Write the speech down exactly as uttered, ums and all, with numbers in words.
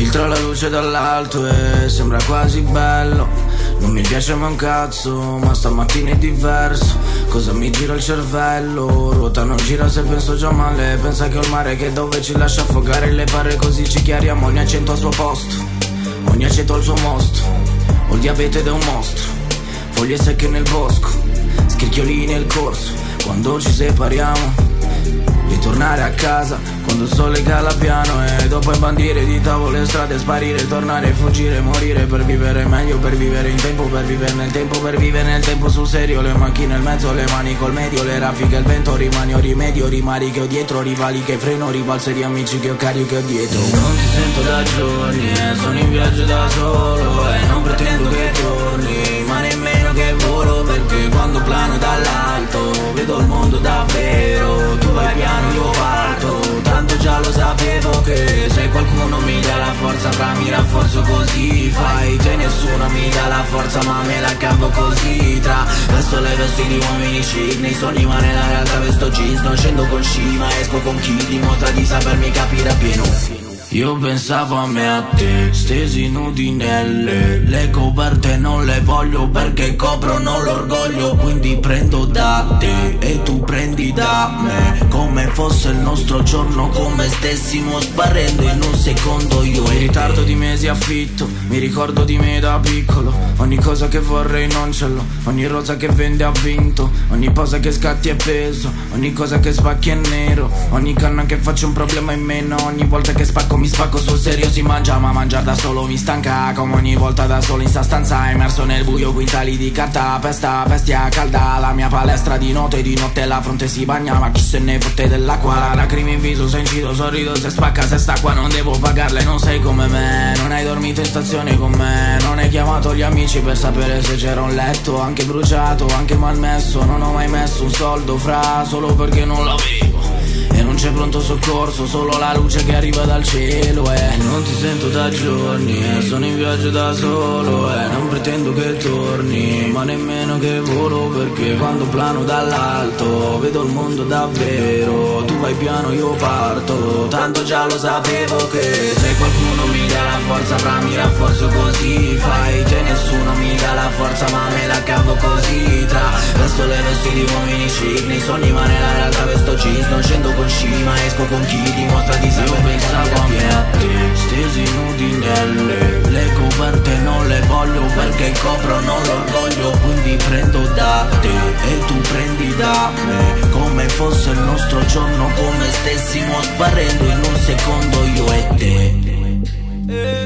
Filtra la luce dall'alto e sembra quasi bello. Non mi piace mai un cazzo, ma stamattina è diverso. Cosa mi gira il cervello? Ruota non gira se penso già male. Pensa che ho il mare che dove ci lascia affogare le pare, così ci chiariamo. Ogni accento al suo posto, ogni aceto al suo mostro. Ho il diabete ed è un mostro. Foglie secche nel bosco, scricchiolini nel corso. Quando ci separiamo, ritornare a casa quando il sole cala piano, e dopo bandire di tavole, strade, sparire, tornare, fuggire, morire per vivere meglio, per vivere in tempo, per vivere nel tempo, per vivere nel tempo sul serio. Le macchine nel mezzo, le mani col medio, le raffiche, il vento, rimani o rimedio, rimari che ho dietro, rivali che freno, rivalse di amici che ho carico che ho dietro. Non ti sento da giorni, eh, sono in viaggio da solo e non pretendo che torni, ma nemmeno che volo, perché quando plano dall'alto vedo il mondo davvero. Tu vai piano, io parto, tanto già lo sapevo che se qualcuno mi dà la forza fra mi rafforzo, così fai te, nessuno mi dà la forza ma me la cavo così. Tra vesto le vesti di uomini chic, nei sogni ma nella realtà vesto jeans. Non scendo con sci ma esco con chi dimostra di sapermi capire appieno. Io pensavo a me, a te, stesi nudi nelle le coperte non le voglio perché coprono l'orgoglio. Quindi prendo da te e tu prendi da me, come fosse il nostro giorno, come stessimo sparendo in un secondo io e in ritardo di mesi affitto, mi ricordo di me da piccolo. Ogni cosa che vorrei non ce l'ho, ogni rosa che vende ha vinto, ogni posa che scatti è peso, ogni cosa che spacchi è nero, ogni canna che faccio un problema in meno, ogni volta che spacco mi spacco sul serio. Si mangia ma mangiare da solo mi stanca, come ogni volta da solo in sta stanza, immerso nel buio, quintali di carta, pesta, bestia calda. La mia palestra di notte e di notte la fronte si bagna, ma chi se ne fotte dell'acqua. Lacrime in viso, se incido, sorrido, se spacca, se sta qua non devo pagarle. Non sei come me, non hai dormito in stazione con me, non hai chiamato gli amici per sapere se c'era un letto, anche bruciato, anche malmesso. Non ho mai messo un soldo fra, solo perché non l'avevo. E non c'è pronto soccorso, solo la luce che arriva dal cielo. E non ti sento da giorni, e sono in viaggio da solo, e non pretendo che torni, ma nemmeno che volo, perché quando plano dall'alto vedo il mondo davvero. Tu vai piano, io parto, tanto già lo sapevo che se qualcuno mi dà la forza fra mi rafforzo, così fai te, nessuno mi dà la forza ma me la cavo così. Tra vesto le vesti di uomini chic, nei sogni ma nella realtà vesto jeans. Non scendo con sci ma esco con chi dimostra di saper. Io pensavo a me, a te, stesi nudi nelle le coperte non le voglio perché coprono l'orgoglio. Quindi prendo da te e tu prendi da me, come fosse il nostro giorno, come stessimo sparendo in un secondo io e te.